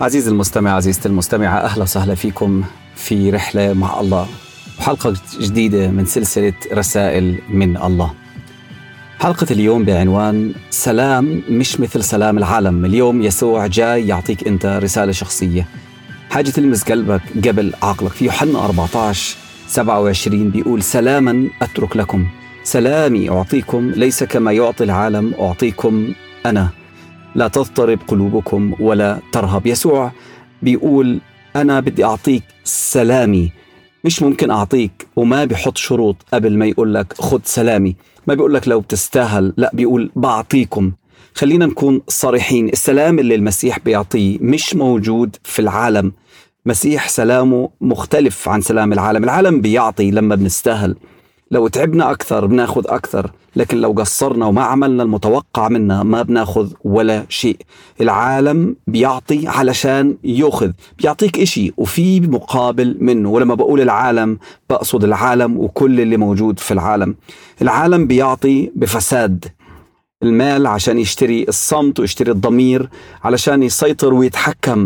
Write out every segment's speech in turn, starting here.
عزيزي المستمع، عزيزتي المستمعة، أهلا وسهلا فيكم في رحلة مع الله وحلقة جديدة من سلسلة رسائل من الله. حلقة اليوم بعنوان سلام مش مثل سلام العالم. اليوم يسوع جاي يعطيك أنت رسالة شخصية، حاجة تلمس قلبك قبل عقلك. في يوحنا 14:27 بيقول: سلاما أترك لكم، سلامي أعطيكم، ليس كما يعطي العالم أعطيكم أنا، لا تضطرب قلوبكم ولا ترهب. يسوع بيقول أنا بدي أعطيك سلامي، مش ممكن أعطيك، وما بيحط شروط قبل ما يقول لك خد سلامي. ما بيقول لك لو بتستاهل، لا، بيقول بعطيكم. خلينا نكون صريحين، السلام اللي المسيح بيعطيه مش موجود في العالم. مسيح سلامه مختلف عن سلام العالم. العالم بيعطي لما بنستاهل، لو تعبنا أكثر بناخذ أكثر، لكن لو قصرنا وما عملنا المتوقع منا ما بناخذ ولا شيء. العالم بيعطي علشان يأخذ، بيعطيك إشي وفي مقابل منه. ولما بقول العالم بقصد العالم وكل اللي موجود في العالم. العالم بيعطي بفساد المال عشان يشتري الصمت ويشتري الضمير، علشان يسيطر ويتحكم،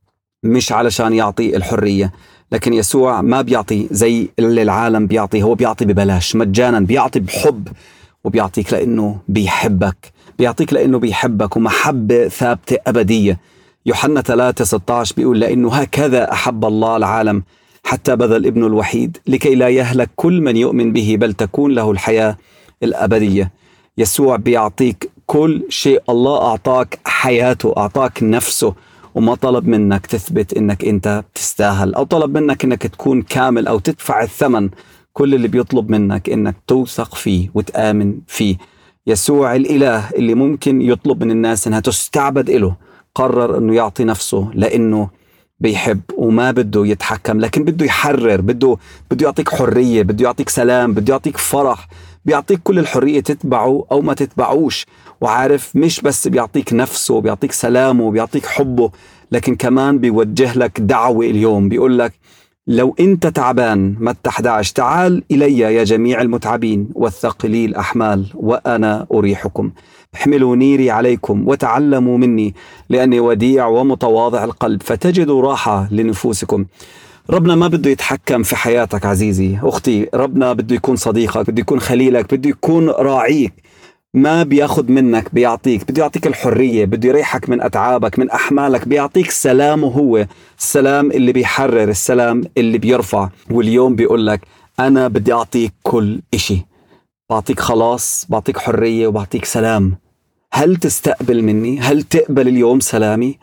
مش علشان يعطي الحرية. لكن يسوع ما بيعطي زي اللي العالم بيعطي، هو بيعطي ببلاش مجانا، بيعطي بحب، وبيعطيك لأنه بيحبك، بيعطيك لأنه بيحبك، ومحبة ثابتة أبدية. يوحنا 3:16 بيقول: لأنه هكذا أحب الله العالم حتى بذل ابنه الوحيد لكي لا يهلك كل من يؤمن به بل تكون له الحياة الأبدية. يسوع بيعطيك كل شيء. الله أعطاك حياته، أعطاك نفسه، وما طلب منك تثبت إنك أنت بتستاهل، أو طلب منك إنك تكون كامل أو تدفع الثمن. كل اللي بيطلب منك إنك توثق فيه وتآمن فيه. يسوع الإله اللي ممكن يطلب من الناس إنها تستعبد إله، قرر إنه يعطي نفسه لأنه بيحب وما بده يتحكم، لكن بده يحرر، بده يعطيك حرية، بده يعطيك سلام، بده يعطيك فرح، بيعطيك كل الحرية تتبعه أو ما تتبعوش. وعارف، مش بس بيعطيك نفسه، بيعطيك سلامه، بيعطيك حبه، لكن كمان بيوجه لك دعوة اليوم. بيقول لك لو أنت تعبان، متى 11، تعال إلي يا جميع المتعبين والثقلي الأحمال وأنا أريحكم. احملوا نيري عليكم وتعلموا مني لأني وديع ومتواضع القلب فتجدوا راحة لنفوسكم. ربنا ما بده يتحكم في حياتك عزيزي أختي. ربنا بده يكون صديقك، بده يكون خليلك، بده يكون راعيك. ما بياخد منك، بيعطيك، بده يعطيك الحرية، بده يريحك من أتعابك، من أحمالك، بيعطيك سلامه هو، السلام اللي بيحرر، السلام اللي بيرفع. واليوم بيقول لك أنا بدي أعطيك كل إشي، بعطيك خلاص، بعطيك حرية، وبعطيك سلام. هل تستقبل مني؟ هل تقبل اليوم سلامي؟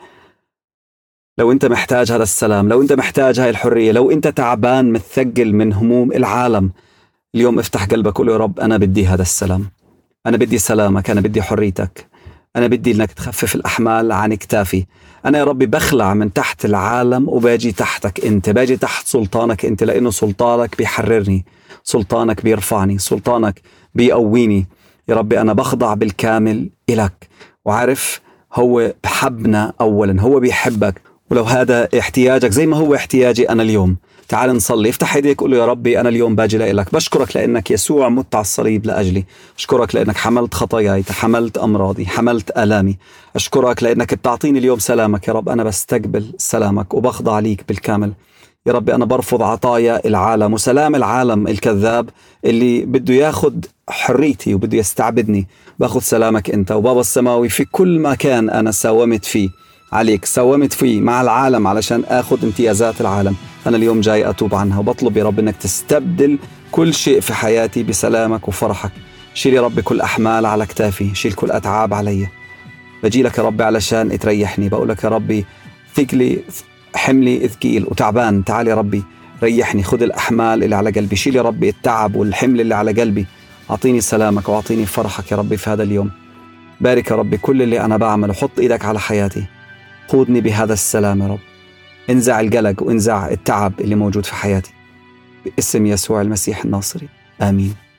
لو أنت محتاج هذا السلام، لو أنت محتاج هاي الحرية، لو أنت تعبان متثقل من هموم العالم، اليوم افتح قلبك وقول: يا رب أنا بدي هذا السلام، أنا بدي سلامك، أنا بدي حريتك، أنا بدي إنك تخفف الأحمال عن كتافي. أنا يا ربي بخلع من تحت العالم وباجي تحتك أنت، باجي تحت سلطانك أنت، لأنه سلطانك بيحررني، سلطانك بيرفعني، سلطانك بيقويني. يا ربي أنا بخضع بالكامل إلك. وعارف، هو بحبنا أولا، هو بيحبك. ولو هذا احتياجك زي ما هو احتياجي أنا اليوم، تعال نصلي. افتح ايديك قول له: يا ربي أنا اليوم باجي لك، بشكرك لأنك يسوع مت على الصليب لأجلي، أشكرك لأنك حملت خطاياي، حملت أمراضي، حملت آلامي. أشكرك لأنك بتعطيني اليوم سلامك. يا رب أنا بستقبل سلامك وبخضع ليك بالكامل. يا ربي أنا برفض عطايا العالم وسلام العالم الكذاب اللي بده ياخد حريتي وبده يستعبدني. باخد سلامك أنت. وبابا السماوي، في كل مكان أنا ساومت فيه عليك، ساومت فيه مع العالم علشان آخذ امتيازات العالم، أنا اليوم جاي أتوب عنها وبطلب يا رب أنك تستبدل كل شيء في حياتي بسلامك وفرحك. شيل يا رب كل أحمال على كتافي، شيل كل أتعاب علي. بجي لك يا رب علشان تريحني. بقول لك يا ربي ثقلي حملي ثقيل وتعبان، تعال يا ربي ريحني، خذ الأحمال اللي على قلبي، شيل يا ربي التعب والحمل اللي على قلبي. أعطيني سلامك وأعطيني فرحك يا ربي في هذا اليوم. بارك يا ربي كل اللي أنا بعمله، حط إيدك على حياتي، قودني بهذا السلام يا رب. انزع القلق وانزع التعب اللي موجود في حياتي باسم يسوع المسيح الناصري، آمين.